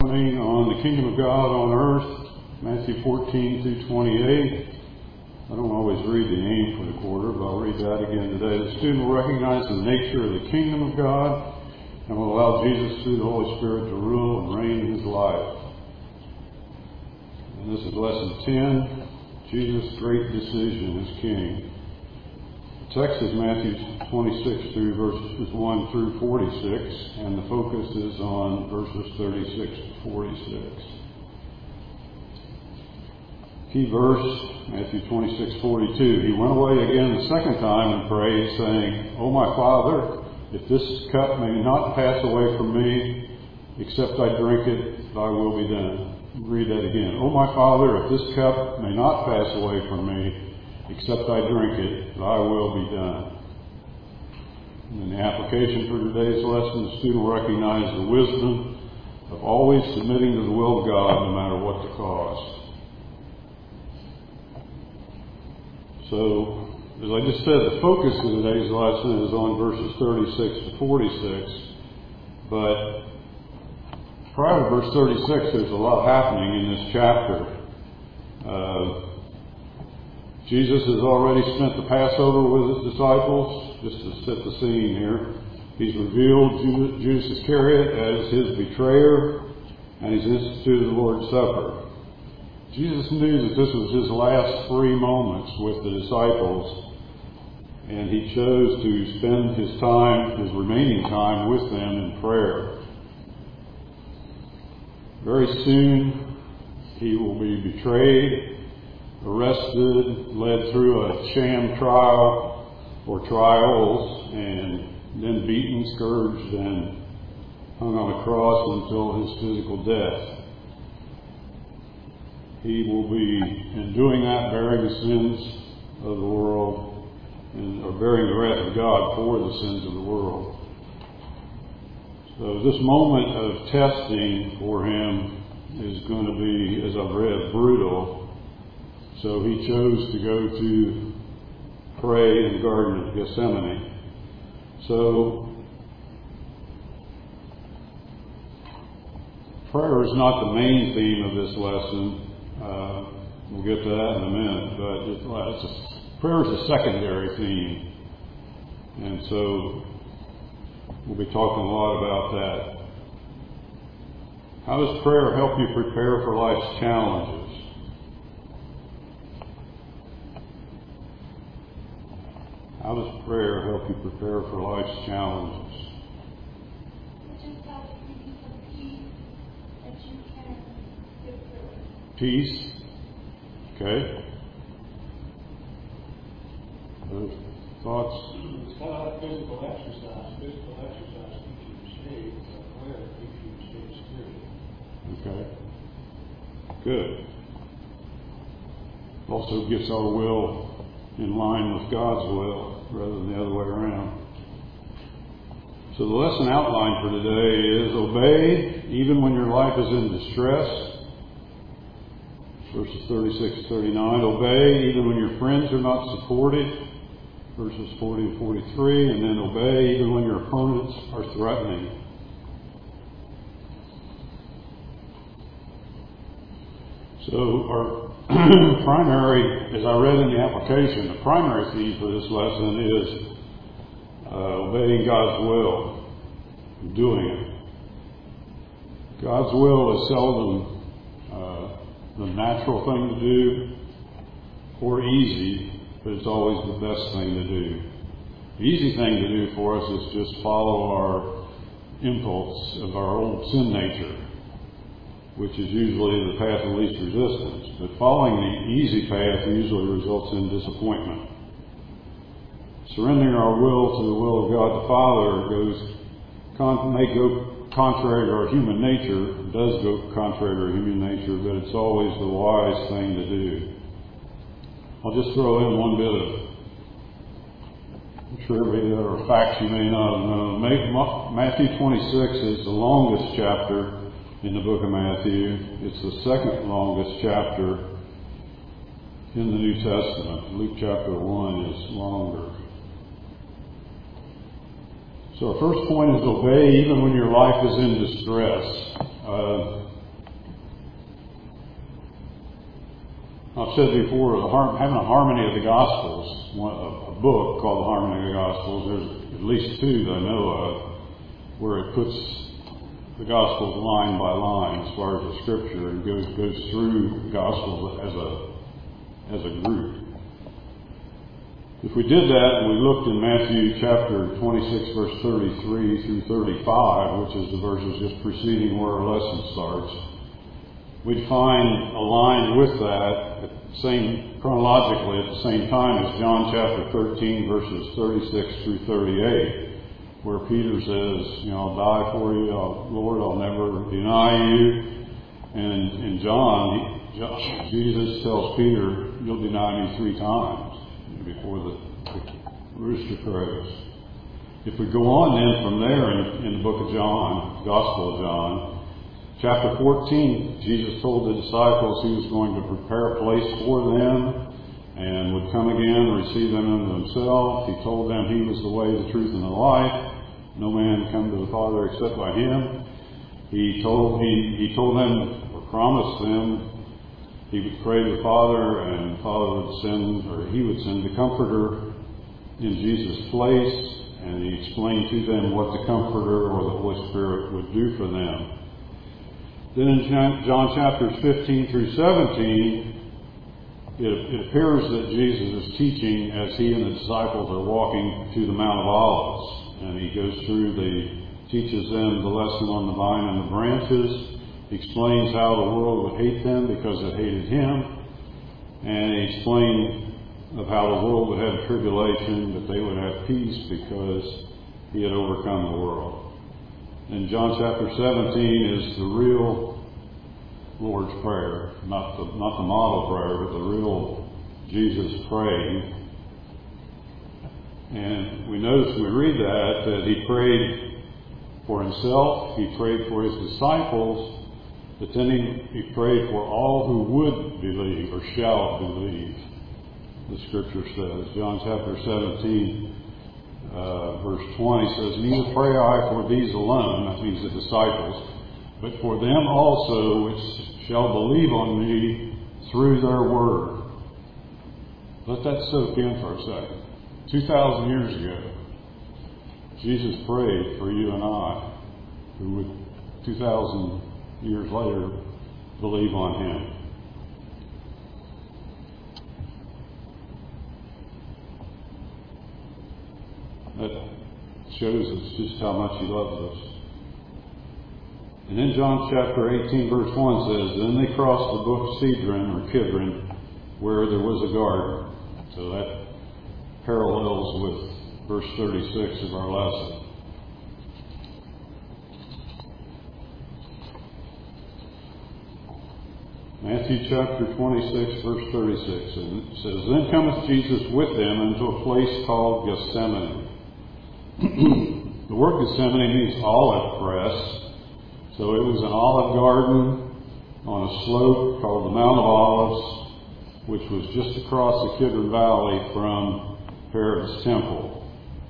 me on the kingdom of God on earth, Matthew 14 through 28. I don't always read the aim for the quarter, but I'll read that again today. The student will recognize the nature of the kingdom of God and will allow Jesus through the Holy Spirit to rule and reign in his life. And this is lesson 10, Jesus' great decision as king. The text is Matthew 26 through verses 1 through 46, and the focus is on verses 36 to 46. Key verse, Matthew 26:42. He went away again the second time and prayed, saying, O my Father, if this cup may not pass away from me, except I drink it, thy will be done. Read that again. O my Father, if this cup may not pass away from me, except I drink it, thy will be done. And in the application for today's lesson, the student will recognize the wisdom of always submitting to the will of God, no matter what the cost. So, as I just said, the focus of today's lesson is on verses 36 to 46. But prior to verse 36, there's a lot happening in this chapter. Jesus has already spent the Passover with his disciples, just to set the scene here. He's revealed Judas Iscariot as his betrayer, and he's instituted the Lord's Supper. Jesus knew that this was his last 3 moments with the disciples, and he chose to spend his remaining time with them in prayer. Very soon, he will be betrayed, arrested, led through a sham trial or trials, and then beaten, scourged, and hung on a cross until his physical death. He will be, in doing that, bearing the sins of the world, or bearing the wrath of God for the sins of the world. So this moment of testing for him is going to be, as I've read, brutal. So he chose to go to pray in the Garden of Gethsemane. So prayer is not the main theme of this lesson. We'll get to that in a minute, but prayer is a secondary theme. And so we'll be talking a lot about that. How does prayer help you prepare for life's challenges? How does prayer help you prepare for life's challenges? Peace. Okay. Other thoughts? It's kind of like physical exercise. Physical exercise keeps you in shape, but prayer keeps you in shape spiritually. Okay. Good. Also gets our will in line with God's will rather than the other way around. So the lesson outline for today is obey even when your life is in distress. Verses 36 to 39, obey even when your friends are not supported. Verses 40 and 43, and then obey even when your opponents are threatening. So our primary, as I read in the application, the primary theme for this lesson is obeying God's will, doing it. God's will is seldom the natural thing to do or easy, but it's always the best thing to do. The easy thing to do for us is just follow our impulse of our old sin nature, which is usually the path of least resistance. But following the easy path usually results in disappointment. Surrendering our will to the will of God the Father may go contrary to our human nature, does go contrary to our human nature, but it's always the wise thing to do. I'll just throw in one bit of trivia or facts you may not have known. Matthew 26 is the longest chapter in the book of Matthew. It's the second longest chapter in the New Testament. Luke chapter 1 is longer. So our first point is obey even when your life is in distress. I've said before, having a harmony of the Gospels, a book called The Harmony of the Gospels, there's at least two that I know of, where it puts the Gospels line by line as far as the Scripture, and goes through the Gospels as a group. If we did that, and we looked in Matthew chapter 26, verse 33 through 35, which is the verses just preceding where our lesson starts, we'd find aligned with that, chronologically at the same time as John chapter 13, verses 36 through 38, where Peter says, I'll die for you, Lord, I'll never deny you. And in John, Jesus tells Peter, you'll deny me 3 times before the rooster crows. If we go on then from there in the book of John, Gospel of John, chapter 14, Jesus told the disciples he was going to prepare a place for them and would come again and receive them unto himself. He told them he was the way, the truth, and the life. No man come to the Father except by him. He told them, or promised them, he would pray to the Father, and the Father would send, or he would send the Comforter in Jesus' place, and he explained to them what the Comforter or the Holy Spirit would do for them. Then in John chapters 15 through 17, it appears that Jesus is teaching as he and the disciples are walking to the Mount of Olives. And he goes through, teaches them the lesson on the vine and the branches. He explains how the world would hate them because it hated him. And he explained of how the world would have tribulation, but they would have peace because he had overcome the world. And John chapter 17 is the real Lord's Prayer, not the model prayer, but the real Jesus praying. And we notice when we read that he prayed for himself, he prayed for his disciples, but then he prayed for all who would believe or shall believe, the Scripture says. John chapter 17, verse 20 says, neither pray I for these alone, that means the disciples, but for them also which shall believe on me through their word. Let that soak in for a second. 2,000 years ago, Jesus prayed for you and I, who would 2,000 years later believe on him. That shows us just how much he loves us. And then John chapter 18 verse 1 says, then they crossed the brook Cedron or Kidron, where there was a garden. So that parallels with verse 36 of our lesson. Matthew chapter 26 verse 36, and it says, then cometh Jesus with them into a place called Gethsemane. The word Gethsemane means olive press. So it was an olive garden on a slope called the Mount of Olives, which was just across the Kidron Valley from Herod's temple.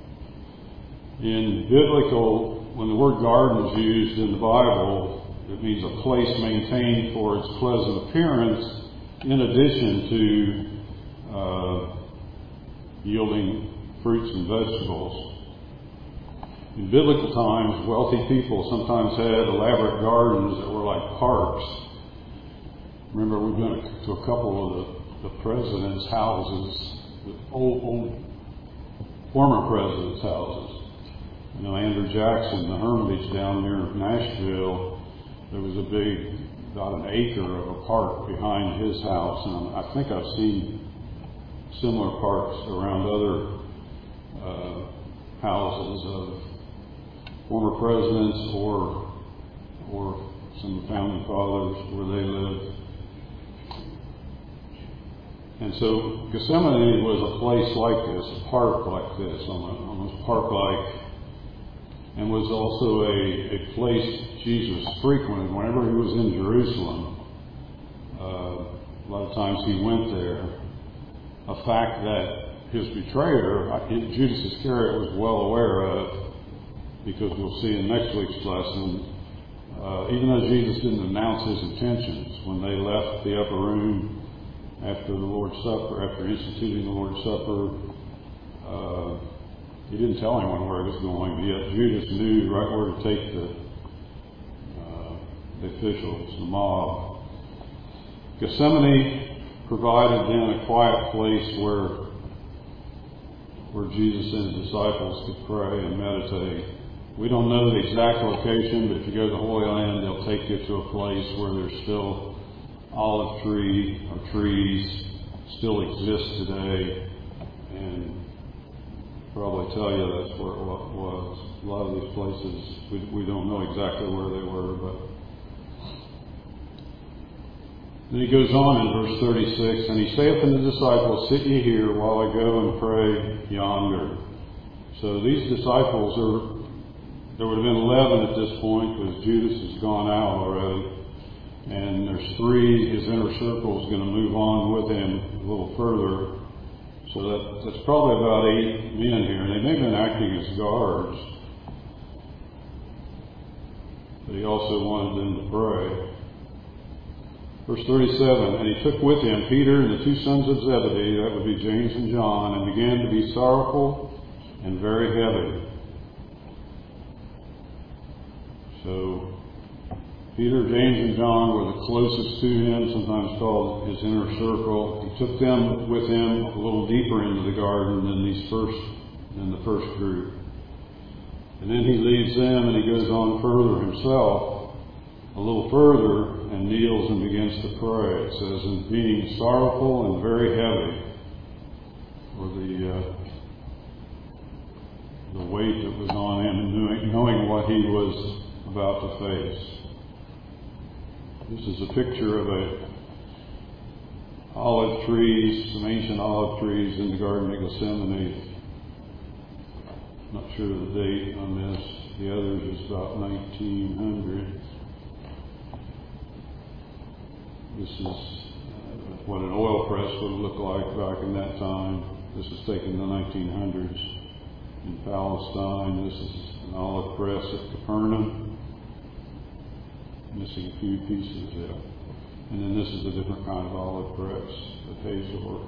In biblical, when the word garden is used in the Bible, it means a place maintained for its pleasant appearance, in addition to yielding fruits and vegetables. In biblical times, wealthy people sometimes had elaborate gardens that were like parks. Remember, we've been to a couple of the presidents' houses, the old former presidents' houses. Andrew Jackson, the Hermitage down near Nashville, there was about an acre of a park behind his house. And I think I've seen similar parks around other houses of former presidents or some founding fathers where they lived. And so Gethsemane was a place like this, a park like this, almost park-like, and was also a place Jesus frequented whenever he was in Jerusalem. A lot of times he went there. A fact that his betrayer, Judas Iscariot, was well aware of, because we'll see in next week's lesson, even though Jesus didn't announce his intentions, when they left the upper room after the Lord's Supper, after instituting the Lord's Supper. He didn't tell anyone where he was going, but yet Judas knew right where to take the officials, the mob. Gethsemane provided then a quiet place where Jesus and his disciples could pray and meditate. We don't know the exact location, but if you go to the Holy Land, they'll take you to a place where there's still olive tree or trees still exist today, and probably tell you that's where it was. A lot of these places, we don't know exactly where they were, but then he goes on in verse 36, and he saith unto the disciples, sit ye here while I go and pray yonder. So these disciples there would have been 11 at this point, because Judas has gone out already. And there's 3, his inner circle is going to move on with him a little further. So that's probably about 8 men here. And they may have been acting as guards. But he also wanted them to pray. Verse 37, and he took with him Peter and the 2 sons of Zebedee, that would be James and John, and began to be sorrowful and very heavy. So Peter, James, and John were the closest to him, sometimes called his inner circle. He took them with him a little deeper into the garden than the first group. And then he leaves them and he goes on further himself, a little further, and kneels and begins to pray. It says, and being sorrowful and very heavy, for the weight that was on him, and knowing what he was about to face. This is a picture of olive trees, some ancient olive trees in the Garden of Gethsemane. Not sure of the date on this. The others is about 1900. This is what an oil press would look like back in that time. This is taken in the 1900s in Palestine. This is an olive press at Capernaum. Missing a few pieces there. And then this is a different kind of olive press at Hazor.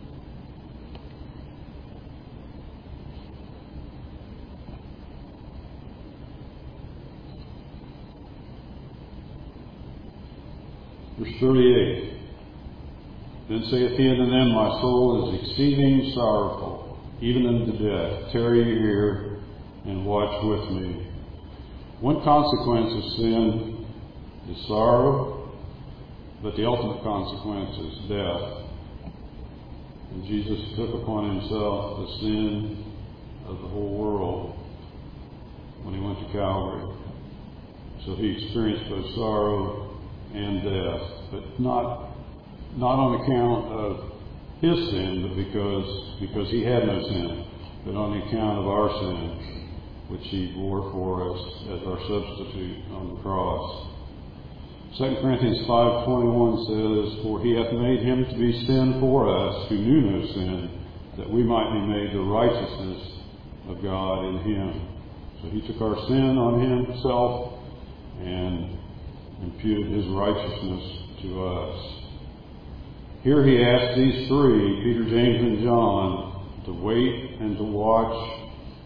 Verse 38. Then saith he unto them, my soul is exceeding sorrowful, even unto death. Tarry ye here and watch with me. One consequence of sin is sorrow, but the ultimate consequence is death. And Jesus took upon himself the sin of the whole world when he went to Calvary. So he experienced both sorrow and death, but not on account of his sin, but because he had no sin, but on account of our sin, which he bore for us as our substitute on the cross. 2 Corinthians 5:21 says, for he hath made him to be sin for us, who knew no sin, that we might be made the righteousness of God in him. So he took our sin on himself and imputed his righteousness to us. Here he asked these 3, Peter, James, and John, to wait and to watch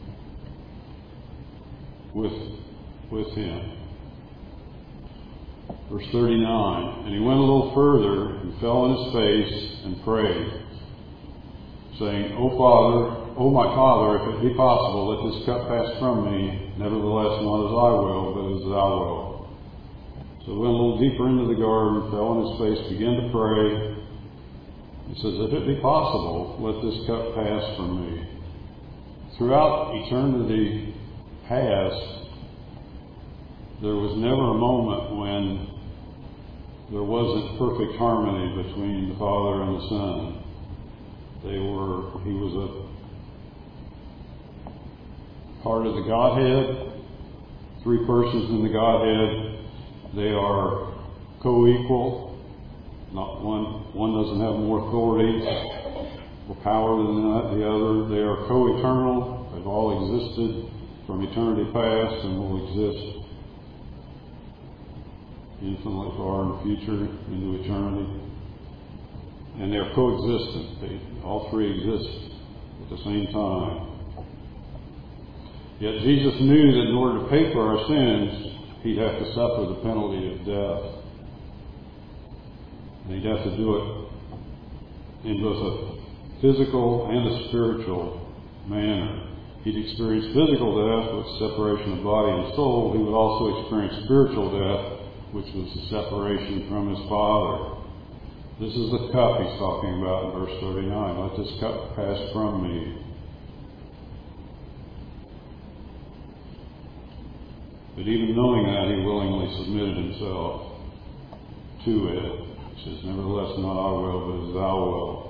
with him. Verse 39, and he went a little further and fell on his face and prayed, saying, O my Father, if it be possible, let this cup pass from me. Nevertheless, not as I will, but as thou wilt. So he went a little deeper into the garden, fell on his face, began to pray. He says, if it be possible, let this cup pass from me. Throughout eternity past, there was never a moment when there wasn't perfect harmony between the Father and the Son. He was a part of the Godhead, 3 persons in the Godhead. They are co-equal. Not one doesn't have more authority or power than the other. They are co-eternal. They've all existed from eternity past and will exist infinitely far in the future into eternity. and they're coexistent. All three exist at the same time. Yet Jesus knew that in order to pay for our sins, he'd have to suffer the penalty of death. And he'd have to do it in both a physical and a spiritual manner. He'd experience physical death, with separation of body and soul. He would also experience spiritual death, which was the separation from his Father. This is the cup he's talking about in verse 39. Let this cup pass from me. But even knowing that, he willingly submitted himself to it. He says, nevertheless, not I will, but as thou wilt.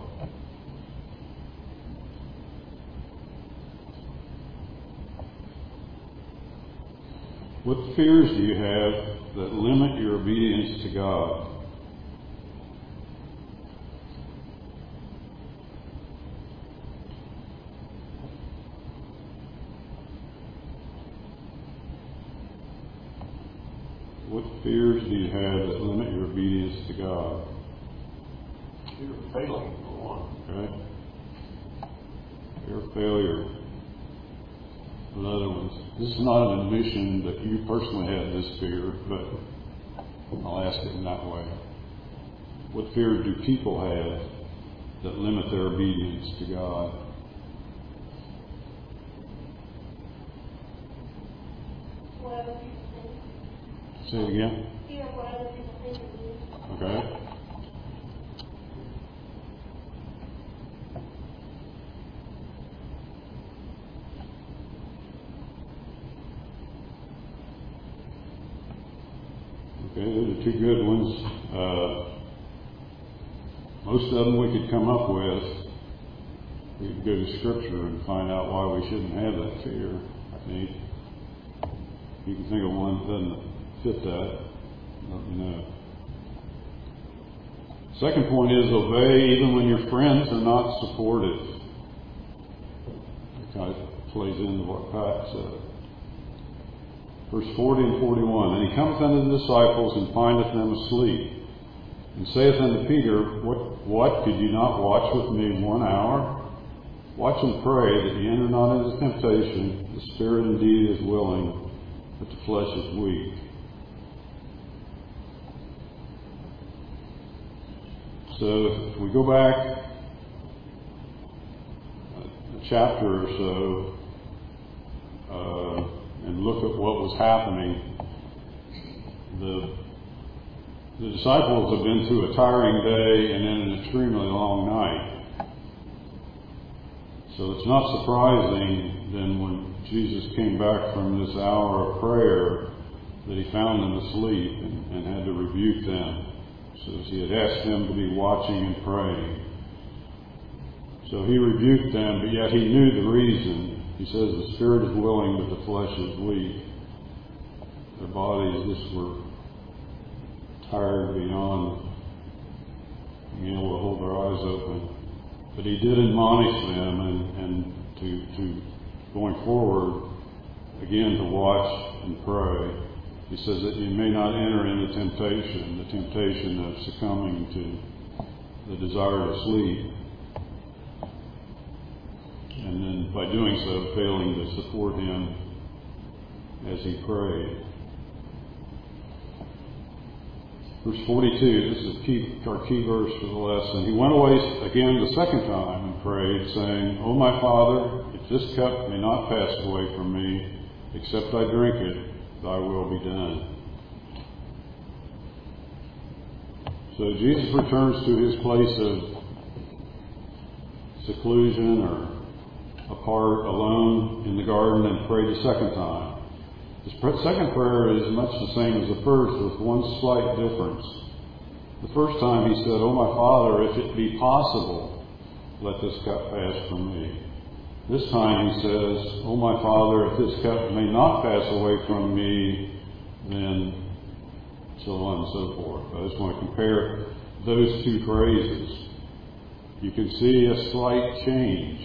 What fears do you have that limit your obedience to God? What fears do you have that limit your obedience to God? Fear of failing, for one. Okay. Fear of failure. Another one. This is not an admission that you personally had this fear, but I'll ask it in that way. What fear do people have that limit their obedience to God? What other people think. Say it again. Fear of what other people think of you. Okay. Okay, those are two good ones. Most of them we could come up with. We could go to Scripture and find out why we shouldn't have that fear, I think. If you can think of one that doesn't fit that, let me know. Second point is obey even when your friends are not supportive. It kind of plays into what Pat said. Verse 40 and 41, and he cometh unto the disciples and findeth them asleep, and saith unto Peter, What, could you not watch with me 1 hour? Watch and pray that ye enter not into temptation. The spirit indeed is willing, but the flesh is weak. So if we go back a chapter or so, and look at what was happening, the disciples have been through a tiring day and then an extremely long night. So it's not surprising then when Jesus came back from this hour of prayer that he found them asleep and had to rebuke them. So he had asked them to be watching and praying. So he rebuked them, but yet he knew the reason. He says the spirit is willing, but the flesh is weak. Their bodies just were tired beyond being able to hold their eyes open. But he did admonish them and to going forward, again, to watch and pray. He says that you may not enter into temptation, the temptation of succumbing to the desire to sleep. And then by doing so, failing to support him as he prayed. Verse 42, this is our key verse for the lesson. He went away again the second time and prayed, saying, O my Father, if this cup may not pass away from me, except I drink it, thy will be done. So Jesus returns to his place of seclusion or apart, alone in the garden, and prayed a second time. His second prayer is much the same as the first, with one slight difference. The first time he said, O my Father, if it be possible, let this cup pass from me. This time he says, O my Father, if this cup may not pass away from me, then so on and so forth. I just want to compare those two phrases. You can see a slight change.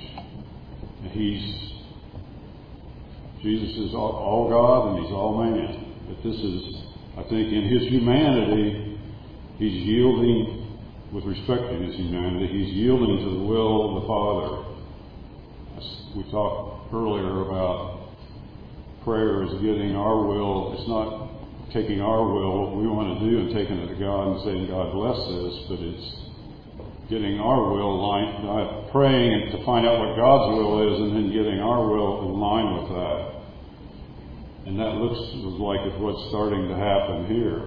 Jesus is all God and he's all man. But this is, I think, in his humanity, he's yielding with respect to his humanity. He's yielding to the will of the Father. We talked earlier about prayer as getting our will. It's not taking our will, what we want to do, and taking it to God and saying, God bless this, but it's getting our will aligned, praying to find out what God's will is, and then getting our will in line with that. And that looks like it's what's starting to happen here.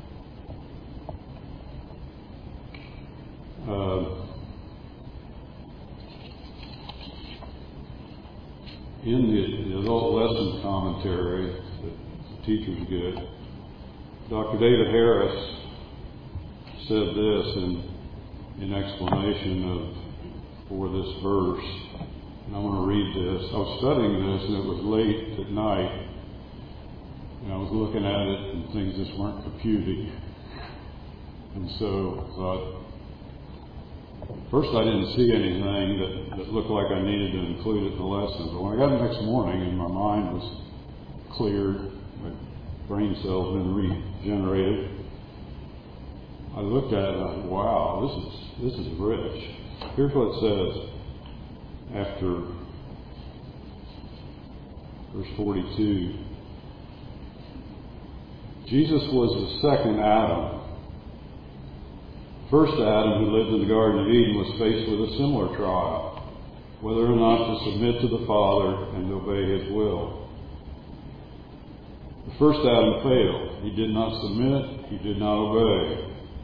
In the adult lesson commentary that teachers get, Dr. David Harris said this in explanation for this verse. And I'm going to read this. I was studying this, and it was late at night. And I was looking at it, and things just weren't computing. And so I thought, first I didn't see anything that looked like I needed to include it in the lesson. But when I got the next morning and my mind was cleared, my brain cells been regenerated, I looked at it and I thought, wow, this is rich. Here's what it says after verse 42. Jesus was the second Adam. First Adam, who lived in the Garden of Eden, was faced with a similar trial, whether or not to submit to the Father and obey His will. The first Adam failed. He did not submit. He did not obey.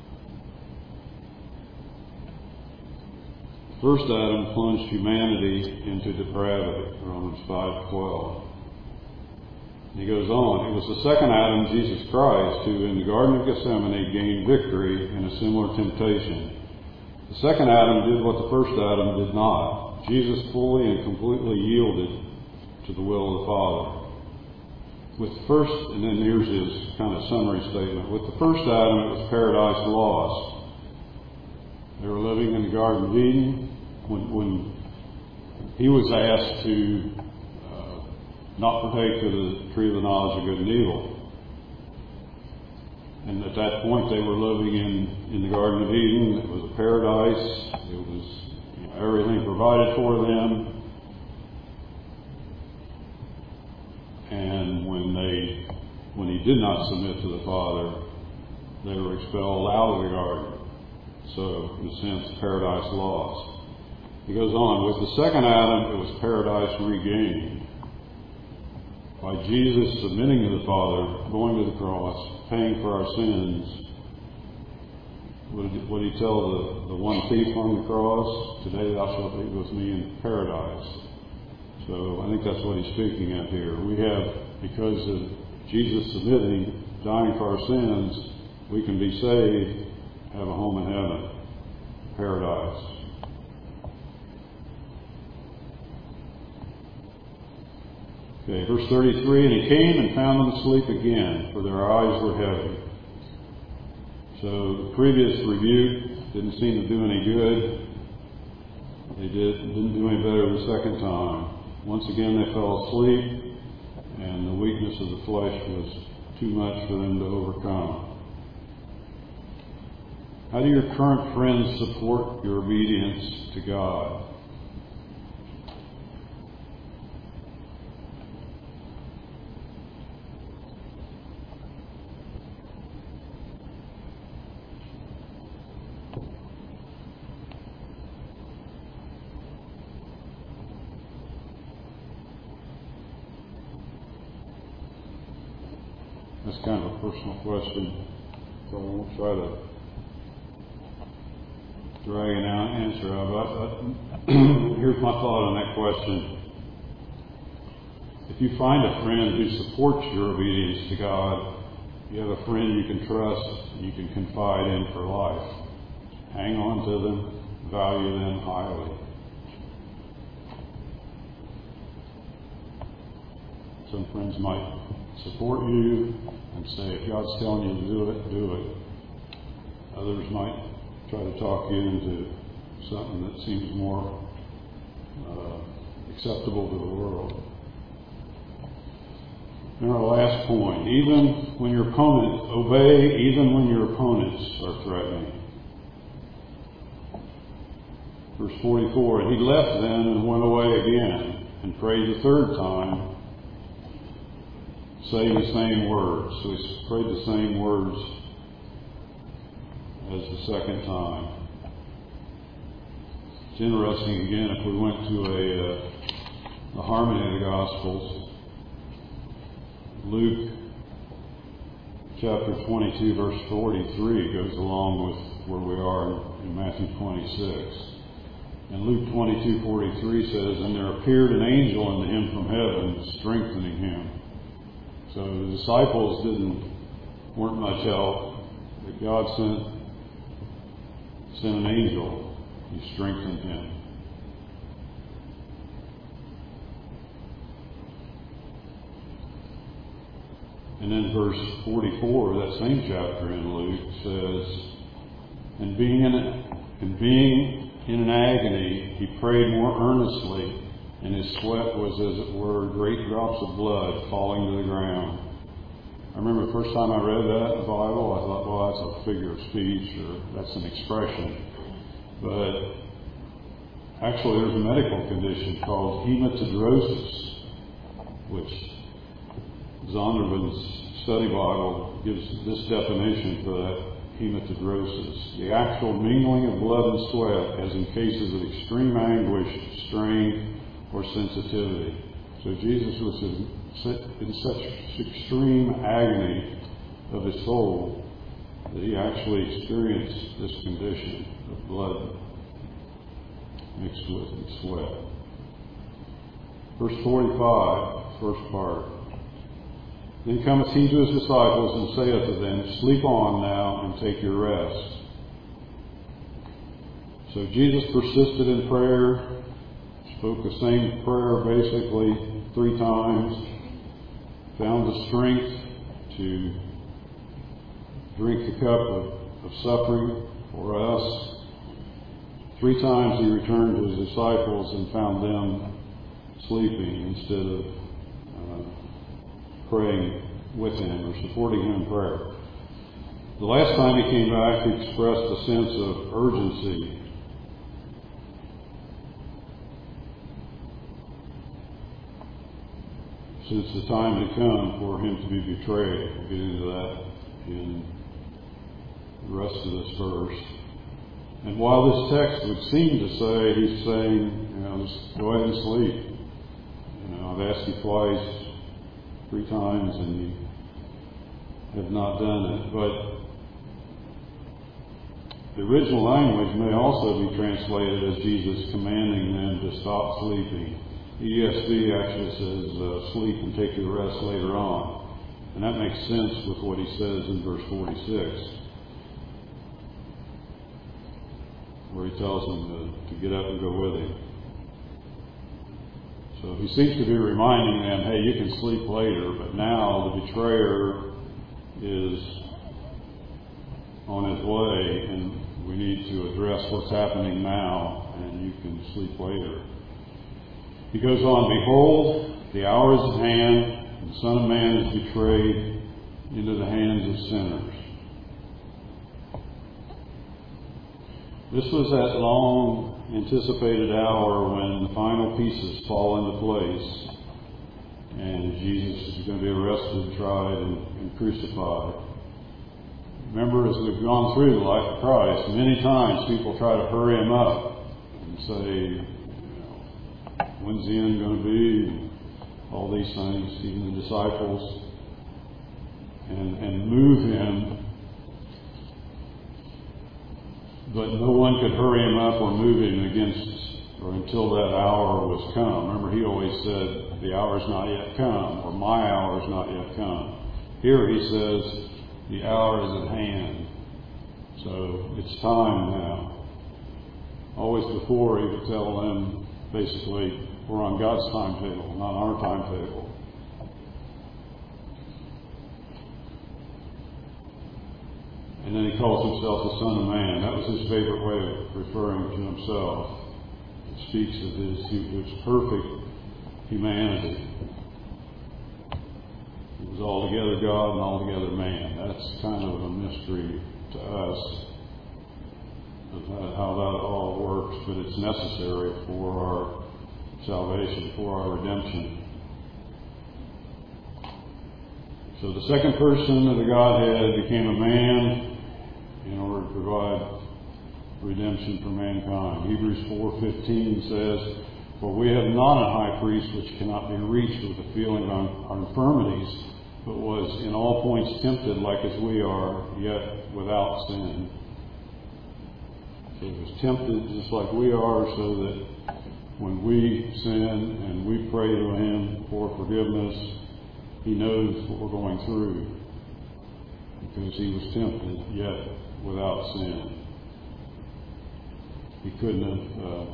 The first Adam plunged humanity into depravity, Romans 5:12. He goes on, it was the second Adam, Jesus Christ, who in the Garden of Gethsemane gained victory in a similar temptation. The second Adam did what the first Adam did not. Jesus fully and completely yielded to the will of the Father. With the first, and then here's his kind of summary statement. With the first Adam, it was paradise lost. They were living in the Garden of Eden when he was asked to not partake of the tree of the knowledge of good and evil. And at that point they were living in the Garden of Eden. It was a paradise. It was everything provided for them. And when he did not submit to the Father, they were expelled out of the garden. So, in a sense, paradise lost. He goes on, with the second Adam, it was paradise regained. By Jesus submitting to the Father, going to the cross, paying for our sins, would he tell the one thief on the cross, today thou shalt be with me in paradise? So I think that's what he's speaking at here. We have, because of Jesus submitting, dying for our sins, we can be saved, have a home in heaven, paradise. Okay, verse 33, and he came and found them asleep again, for their eyes were heavy. So the previous rebuke didn't seem to do any good. They didn't do any better the second time. Once again they fell asleep, and the weakness of the flesh was too much for them to overcome. How do your current friends support your obedience to God? That's kind of a personal question, so I won't try to drag an answer out. Here's my thought on that question. If you find a friend who supports your obedience to God, you have a friend you can trust, you can confide in for life. Hang on to them, value them highly. Some friends might support you and say, if God's telling you to do it, do it. Others might try to talk you into something that seems more acceptable to the world. And our last point, even when your opponents are threatening. Verse 44, and he left them and went away again and prayed the third time, saying the same words. So he prayed the same words as the second time. It's interesting, again, if we went to the harmony of the Gospels, Luke chapter 22, verse 43 goes along with where we are in Matthew 26. And Luke 22:43 says, and there appeared an angel unto him from heaven, strengthening him. So the disciples weren't much help, but God sent an angel. He strengthened him. And then verse 44 of that same chapter in Luke says, and being in an agony, he prayed more earnestly, and his sweat was, as it were, great drops of blood falling to the ground. I remember the first time I read that in the Bible, I thought, well, that's a figure of speech, or that's an expression. But actually, there's a medical condition called hematidrosis, which Zondervan's study Bible gives this definition for that. Hematidrosis, the actual mingling of blood and sweat as in cases of extreme anguish, strain, or sensitivity. So Jesus was in such extreme agony of his soul that he actually experienced this condition of blood mixed with sweat. Verse 45, first part. Then cometh he to his disciples and saith to them, sleep on now and take your rest. So Jesus persisted in prayer, spoke the same prayer basically 3 times, found the strength to drink the cup of suffering for us. 3 times he returned to his disciples and found them sleeping instead of praying with him or supporting him in prayer. The last time he came back, he expressed a sense of urgency. Since the time had come for him to be betrayed. We'll get into that in the rest of this verse. And while this text would seem to say, he's saying, just go ahead and sleep. I've asked you twice, 3 times, and you have not done it. But the original language may also be translated as Jesus commanding them to stop sleeping. ESV actually says, sleep and take your rest later on. And that makes sense with what he says in verse 46, where he tells them to get up and go with him. So he seems to be reminding them, hey, you can sleep later, but now the betrayer is on his way, and we need to address what's happening now, and you can sleep later. He goes on, behold, the hour is at hand, and the Son of Man is betrayed into the hands of sinners. This was that long anticipated hour when the final pieces fall into place and Jesus is going to be arrested, tried, and crucified. Remember, as we've gone through the life of Christ, many times people try to hurry him up and say, when's the end going to be? All these things, even the disciples, and move him. But no one could hurry him up or move him until that hour was come. Remember, he always said, the hour is not yet come, or my hour is not yet come. Here he says, the hour is at hand. So it's time now. Always before, he would tell them, basically, we're on God's timetable, not our timetable. And then he calls himself the Son of Man. That was his favorite way of referring to himself. It speaks of his perfect humanity. He was altogether God and altogether man. That's kind of a mystery to us. of how that all works, but it's necessary for our salvation, for our redemption. So the second person of the Godhead became a man in order to provide redemption for mankind. Hebrews 4:15 says, "For we have not a high priest which cannot be reached with the feeling of our infirmities, but was in all points tempted like as we are, yet without sin." So he was tempted just like we are, so that when we sin and we pray to him for forgiveness, he knows what we're going through, because he was tempted, yet without sin. He couldn't have,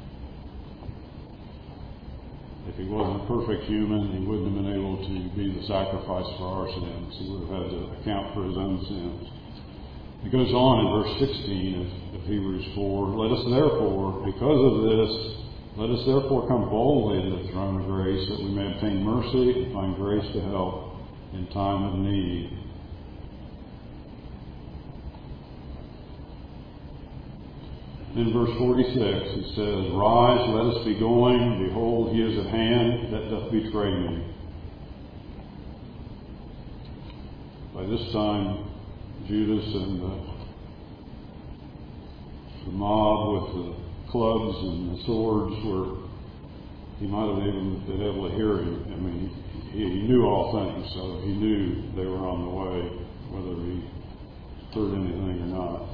if he wasn't a perfect human, he wouldn't have been able to be the sacrifice for our sins. He would have had to account for his own sins. It goes on in verse 16 of Hebrews 4, "Let us therefore, because of this, let us therefore come boldly to the throne of grace, that we may obtain mercy and find grace to help in time of need." In verse 46, he says, "Rise, let us be going. Behold, he is at hand that doth betray me." By this time, Judas and the mob with the clubs and the swords he might have even been able to hear him. I mean, he knew all things, so he knew they were on the way, whether he heard anything or not.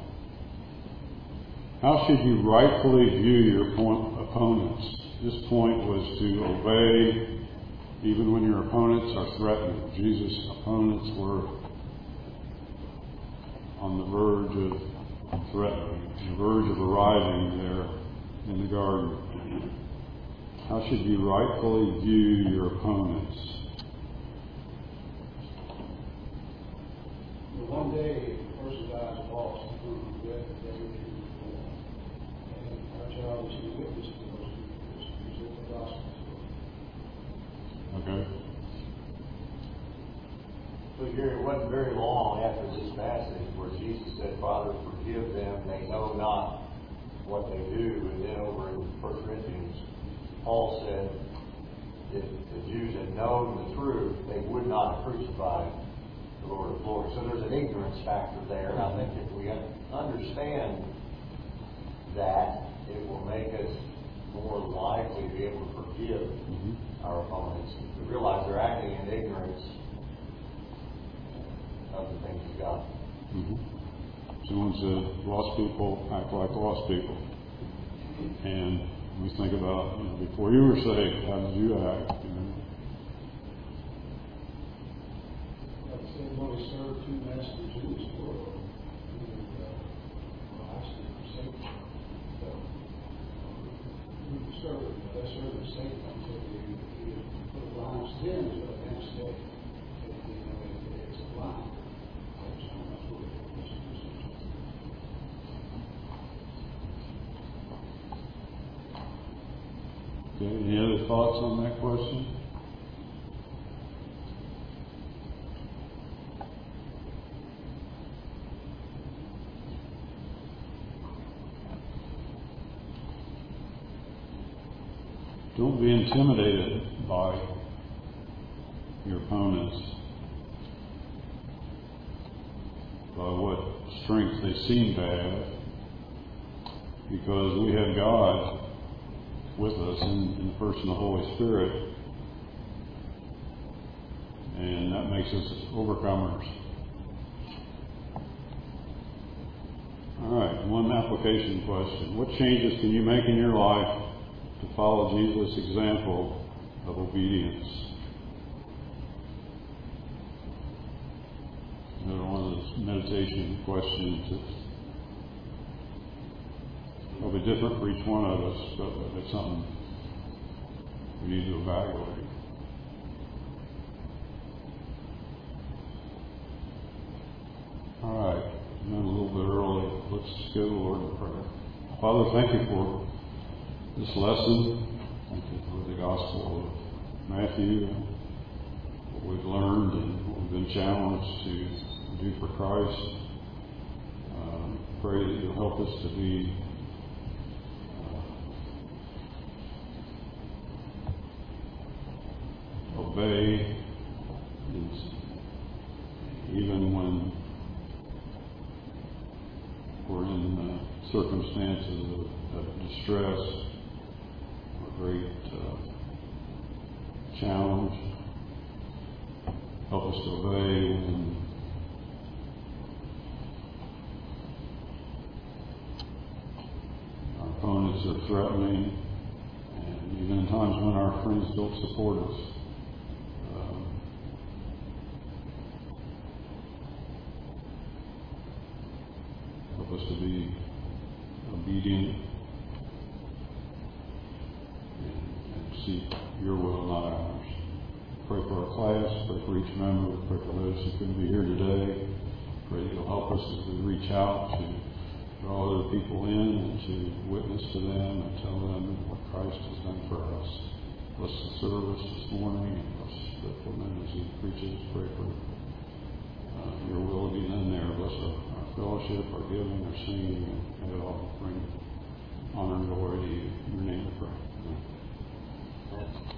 How should you rightfully view your opponents? This point was to obey even when your opponents are threatening. Jesus' opponents were on the verge of threatening, the verge of arriving there in the garden. How should you rightfully view your opponents? Well, one day, a person dies of loss and prove the death of David who was born. And our job is to witness to those people, to present the gospel to them. Okay. So Gary, it wasn't very long after this passage where Jesus said, "Father, forgive them, they know not what they do." And then over in 1 Corinthians, Paul said, if the Jews had known the truth, they would not have crucified the Lord of glory. So there's an ignorance factor there. And I think if we understand that, it will make us more likely to be able to forgive our opponents. To realize they're acting in ignorance of the things of God. Someone said, "Lost people act like lost people." And we think about, before you were saved, how did you act? Like I said, when we serve two masters in this world, actually for Satan. So, we serve Satan until we put a line of sin to it and say, it's a line. Okay, any other thoughts on that question? Don't be intimidated by your opponents, by what strength they seem to have, because we have God with us in the person of the Holy Spirit, and that makes us overcomers. All right, one application question. What changes can you make in your life to follow Jesus' example of obedience? Another one of those meditation questions that's probably different for each one of us, but it's something we need to evaluate. All right, I'm a little bit early. Let's go to the Lord in prayer. Father, thank you for this lesson. Thank you for the Gospel of Matthew and what we've learned and what we've been challenged to do for Christ. pray that you'll help us to be obey even when we're in circumstances of distress or great challenge. Help us to obey when our opponents are threatening, and even in times when our friends don't support us. Help us to be obedient and seek your will, not ours. Pray for our class, pray for each member, pray for those who couldn't be here today. Pray that you'll help us as we reach out to draw other people in and to witness to them and tell them what Christ has done for us. Bless the service this morning and bless the woman as he preaches. Pray for your will to be done there. Bless our fellowship, our giving, our singing, and may it all bring honor and glory to you. In your name we pray. Amen.